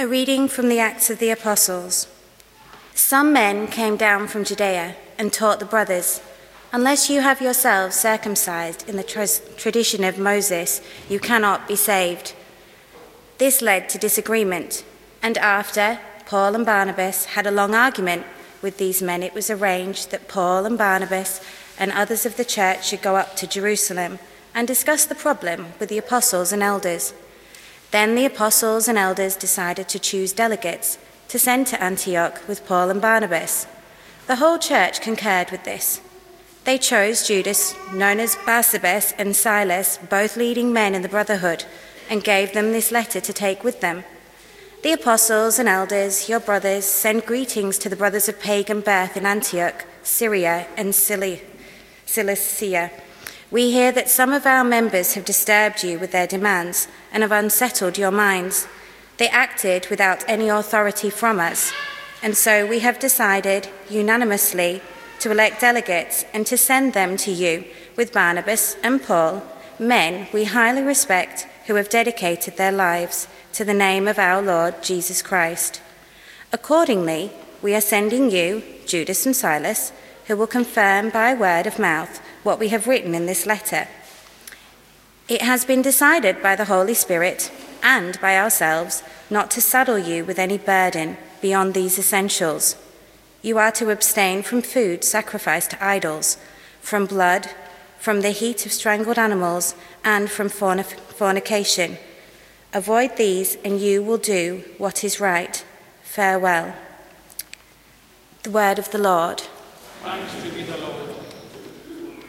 A reading from the Acts of the Apostles. Some men came down from Judea and taught the brothers, "Unless you have yourselves circumcised in the tradition of Moses, you cannot be saved." This led to disagreement, and after Paul and Barnabas had a long argument with these men, it was arranged that Paul and Barnabas and others of the church should go up to Jerusalem and discuss the problem with the apostles and elders. Then the apostles and elders decided to choose delegates to send to Antioch with Paul and Barnabas. The whole church concurred with this. They chose Judas, known as Barsabas, and Silas, both leading men in the brotherhood, and gave them this letter to take with them. "The apostles and elders, your brothers, send greetings to the brothers of pagan birth in Antioch, Syria, and Cilicia. We hear that some of our members have disturbed you with their demands and have unsettled your minds. They acted without any authority from us, and so we have decided unanimously to elect delegates and to send them to you with Barnabas and Paul, men we highly respect who have dedicated their lives to the name of our Lord Jesus Christ. Accordingly, we are sending you, Judas and Silas, who will confirm by word of mouth what we have written in this letter. It has been decided by the Holy Spirit and by ourselves not to saddle you with any burden beyond these essentials. You are to abstain from food sacrificed to idols, from blood, from the heat of strangled animals, and from fornication. Avoid these, and you will do what is right. Farewell." The word of the Lord. Thanks to